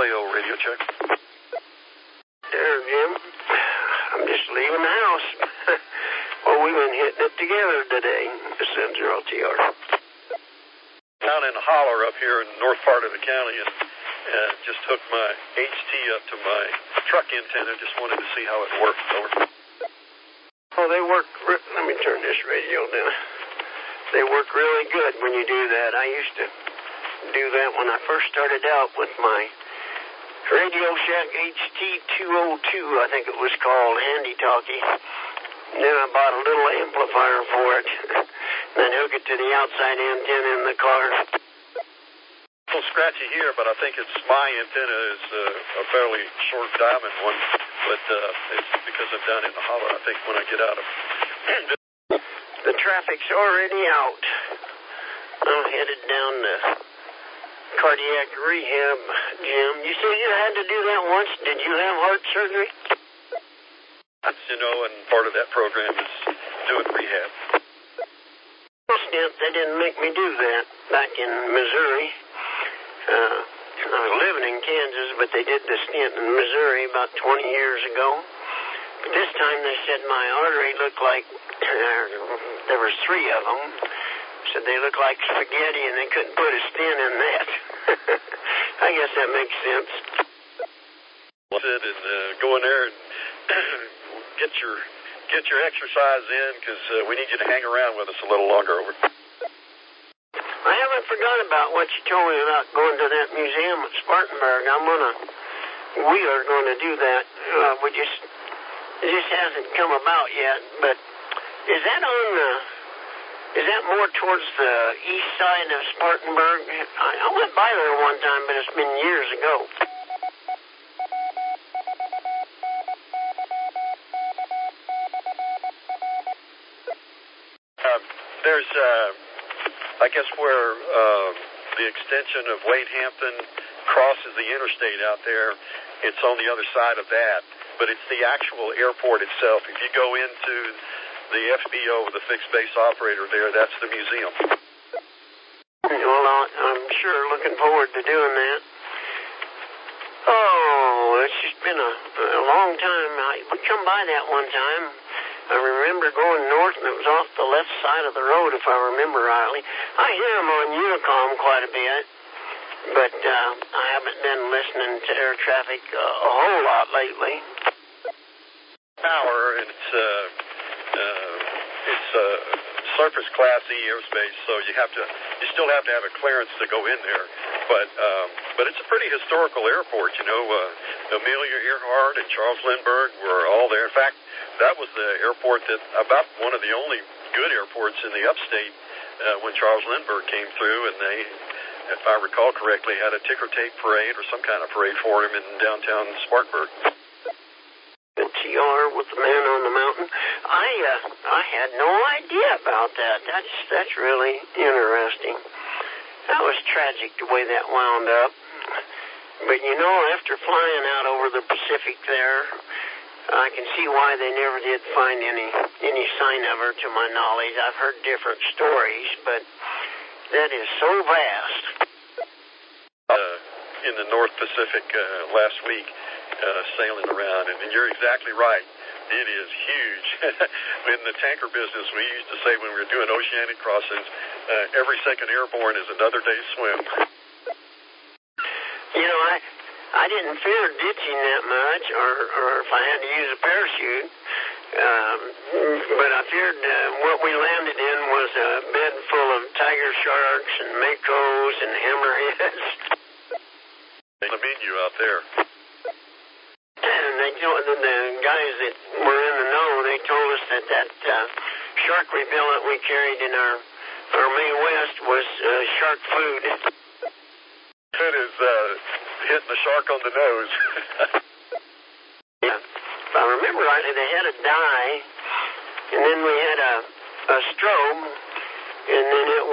KLAO radio check. There, Jim. I'm just leaving the house. Well, we've been hitting it together today. Center LTR. Down in the holler up here in the north part of the county, and just hooked my HT up to my truck antenna. Just wanted to see how it worked. Over. Well, they work. Let me turn this radio down. They work really good when you do that. I used to do that when I first started out with my Radio Shack HT202, I think it was called, handy talkie. Then I bought a little amplifier for it. Then hook it to the outside antenna in the car. A little scratchy here, but I think it's my antenna is a fairly short diamond one. But it's because I'm down in the holler, I think, when I get out of The traffic's already out. I'm headed down to cardiac rehab, Jim. You say you had to do that once. Did you have heart surgery? You know, and part of that program is doing rehab. Stent, they didn't make me do that back in Missouri. I was living in Kansas, but they did the stent in Missouri about 20 years ago. But this time they said my artery looked like, there was 3 of them. Said they looked like spaghetti and they couldn't put a stent in that. I guess that makes sense. And go in there and get your exercise in, because we need you to hang around with us a little longer. Over. I haven't forgot about what you told me about going to that museum at Spartanburg. We are going to do that. It just hasn't come about yet. But is that more towards the east side of Spartanburg? I went by there one time, but it's been years ago. There's, I guess, where the extension of Wade Hampton crosses the interstate out there, it's on the other side of that. But it's the actual airport itself. If you go into the FBO, the fixed base operator there, that's the museum. Well, I'm sure looking forward to doing that. Oh, it's just been a long time. We come by that one time. I remember going north, and it was off the left side of the road, if I remember rightly. I hear them on Unicom quite a bit, but I haven't been listening to air traffic a whole lot lately. Power, and it's surface class E airspace, so you still have to have a clearance to go in there. But it's a pretty historical airport, you know. Amelia Earhart and Charles Lindbergh were all there. In fact, that was the airport about one of the only good airports in the upstate when Charles Lindbergh came through, and they, if I recall correctly, had a ticker tape parade or some kind of parade for him in downtown Spartanburg. The TR with the man on the mountain. I had no idea about that. That's really interesting. That was tragic the way that wound up. But you know, after flying out over the Pacific there, I can see why they never did find any sign of her, to my knowledge. I've heard different stories, but that is so vast. In the North Pacific last week, sailing around, and you're exactly right. It is huge. In the tanker business, we used to say when we were doing oceanic crossings, every second airborne is another day's swim. You know, I didn't fear ditching that much, or if I had to use a parachute, but I feared what we landed in was a bed full of tiger sharks and makos and hammerheads. They mean you out there. And they told the guys that were in the know, they told us that shark repellent we carried in our May West was shark food. It is hitting the shark on the nose. Yeah. If I remember rightly, they had a dye, and then we had a strobe, and then it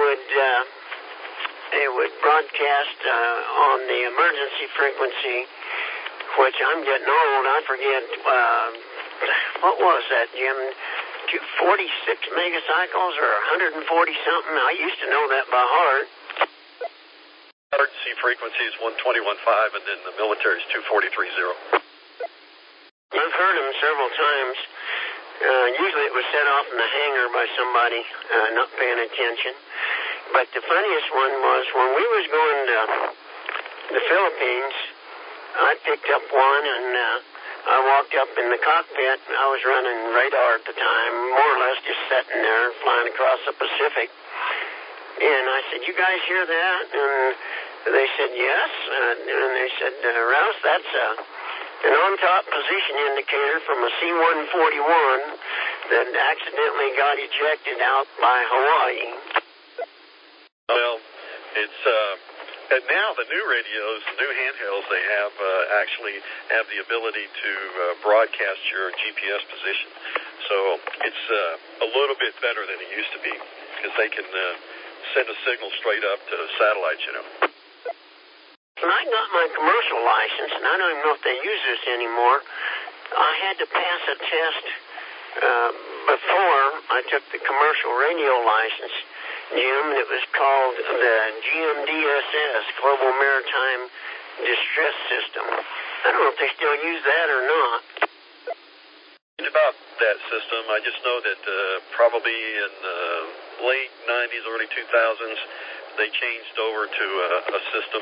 would broadcast on the emergency frequency, which I'm getting old. I forget, what was that, Jim? 246 megacycles or 140 something? I used to know that by heart. emergency frequency is 121.5, and then the military is 243.0. I've heard them several times. Usually it was set off in the hangar by somebody not paying attention. But the funniest one was when we was going to the Philippines, I picked up one and I walked up in the cockpit. I was running radar at the time, more or less just sitting there flying across the Pacific. And I said, "You guys hear that?" And they said, "Yes." And they said, "Rouse, that's an on-top position indicator from a C-141 that accidentally got ejected out by Hawaii." Well, it's and now the new radios, the new handhelds, they actually have the ability to broadcast your GPS position. So it's a little bit better than it used to be because they can send a signal straight up to satellites, When I got my commercial license, and I don't even know if they use this anymore, I had to pass a test before I took the commercial radio license, Jim. It was called the GMDSS, Global Maritime Distress System. I don't know if they still use that or not. About that system, I just know that probably in the late 90s, early 2000s, they changed over to a system,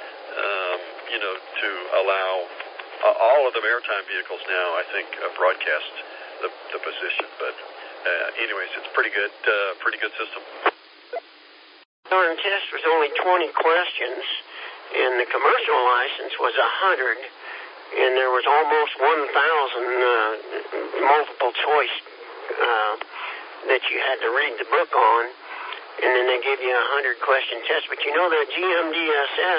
to allow all of the maritime vehicles now, I think, broadcast the position. But anyways, it's pretty good system. Our test was only 20 questions, and the commercial license was 100, and there was almost 1,000 multiple choice that you had to read the book on, and then they give you a 100-question test. But the GMDSS,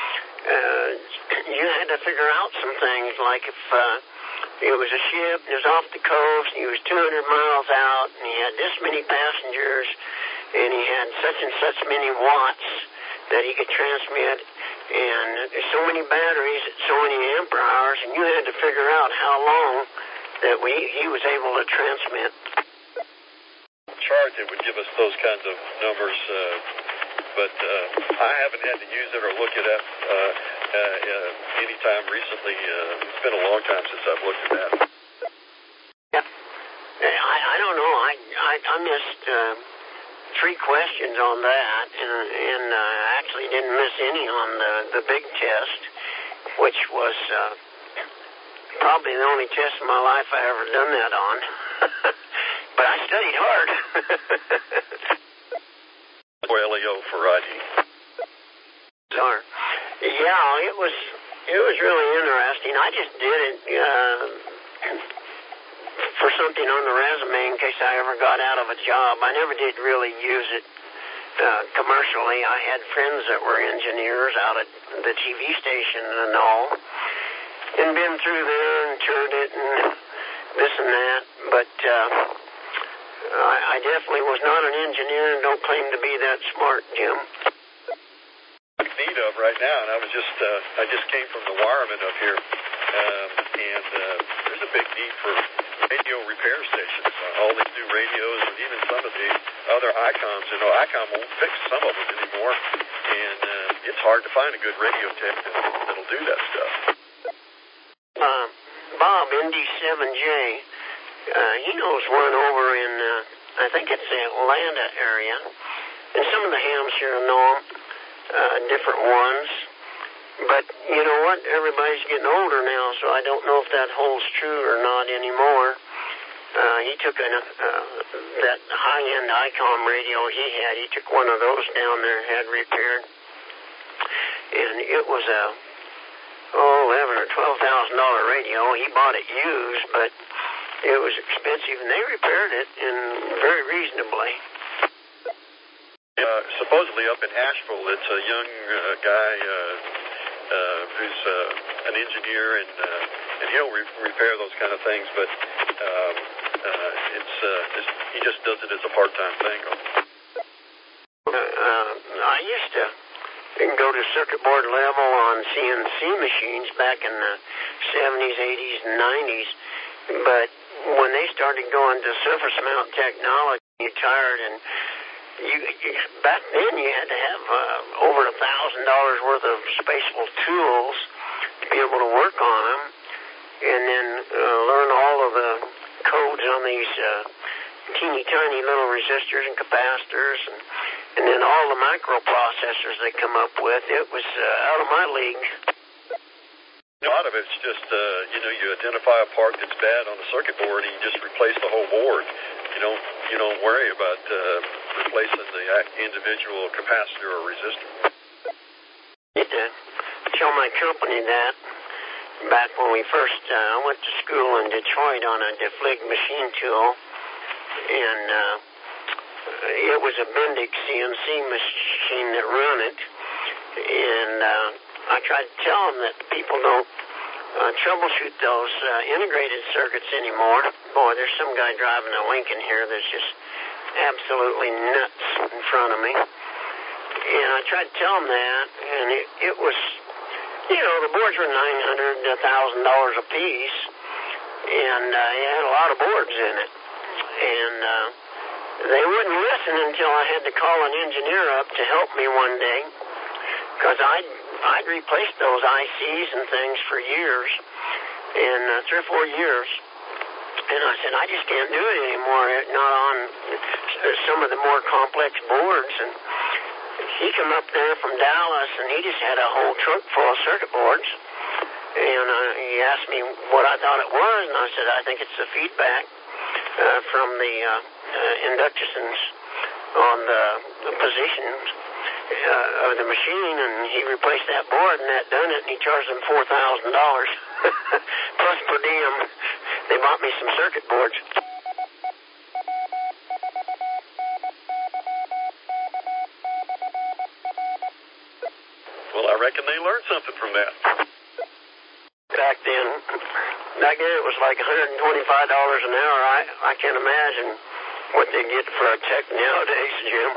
you had to figure out some things, like if it was a ship, it was off the coast, and he was 200 miles out, and he had this many passengers, and he had such and such many watts that he could transmit, and so many batteries at so many ampere hours, and you had to figure out how long that he was able to transmit. Chart that would give us those kinds of numbers, but I haven't had to use it or look it up any time recently. It's been a long time since I've looked at that. Yeah, I don't know. I missed 3 questions on that, and actually didn't miss any on the big test, which was probably the only test in my life I ever done that on. But I studied hard. For LEO for ID. Sorry. Yeah, it was really interesting. I just did it for something on the resume in case I ever got out of a job. I never did really use it commercially. I had friends that were engineers out at the TV station and all, and been through there and toured it and this and that, but I definitely was not an engineer and don't claim to be that smart, Jim. Need of right now, and I just came from the wireman up here, and there's a big need for radio repair stations. All these new radios and even some of the other ICOMs. ICOM won't fix some of them anymore, and it's hard to find a good radio tech that'll do that stuff. Bob, ND7J, he knows one over in, I think it's the Atlanta area, and some of the hams here know him, different ones. But you know what? Everybody's getting older now, so I don't know if that holds true or not anymore. He took that high-end ICOM radio he had. He took one of those down there, had repaired, and it was a $11,000 or $12,000 radio. He bought it used, but it was expensive, and they repaired it very reasonably. Supposedly up in Asheville, it's a young guy who's an engineer, and he'll repair those kind of things, but he just does it as a part-time thing. I used to go to circuit board level on CNC machines back in the 70s, 80s, and 90s, but when they started going to surface mount technology, you tired, and back then you had to have over $1,000 worth of spaceable tools to be able to work on them, and then learn all of the codes on these teeny tiny little resistors and capacitors, and then all the microprocessors they come up with. It was out of my league. A lot of it's just, you identify a part that's bad on the circuit board and you just replace the whole board. You don't worry about replacing the individual capacitor or resistor. I tell my company that back when we first went to school in Detroit on a Deflig machine tool, and it was a Bendix CNC machine that ran it, and I tried to tell them that people don't troubleshoot those integrated circuits anymore. Boy, there's some guy driving a Lincoln here that's just absolutely nuts in front of me. And I tried to tell them that, and it was, the boards were $900 to $1,000 a piece, and it had a lot of boards in it. And they wouldn't listen until I had to call an engineer up to help me one day, because I'd replaced those ICs and things for years, and 3 or 4 years. And I said, I just can't do it anymore, not on some of the more complex boards. And he came up there from Dallas, and he just had a whole trunk full of circuit boards. And he asked me what I thought it was, and I said, I think it's the feedback from the inductions on the positions of the machine, and he replaced that board, and that done it, and he charged them $4,000 plus per diem. They bought me some circuit boards. Well, I reckon they learned something from that. Back then it was like $125 an hour. I can't imagine what they get for a tech nowadays, Jim.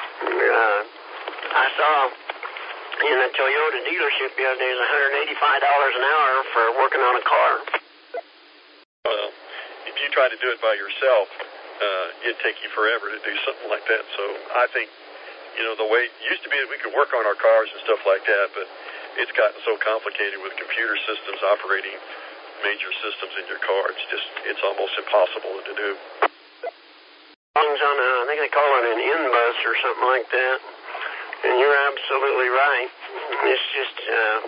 I saw in a Toyota dealership the other day, it was $185 an hour for working on a car. Well, if you try to do it by yourself, it'd take you forever to do something like that. So I think, the way it used to be that we could work on our cars and stuff like that, but it's gotten so complicated with computer systems operating major systems in your car. It's almost impossible to do. Things on I think they call it an N-bus or something like that. And you're absolutely right. It's just,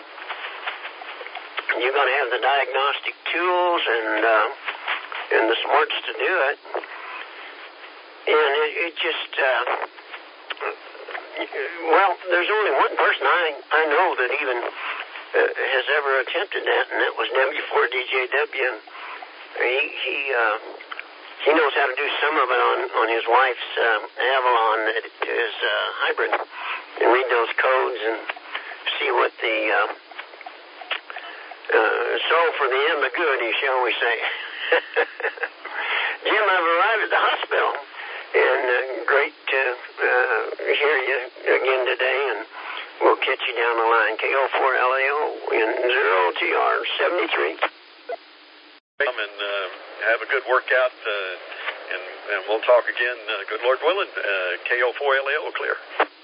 you're going to have the diagnostic tools and the smarts to do it. And it just, there's only one person I know that even has ever attempted that, and that was W4DJW. He knows how to do some of it on his wife's Avalon that is hybrid, and read those codes and see what the solve for the ambiguity, shall we say. Jim, I've arrived at the hospital, and great to hear you again today, and we'll catch you down the line. KO4LAO in 0TR73. And have a good workout, and we'll talk again, good Lord willing. KO4LAO clear.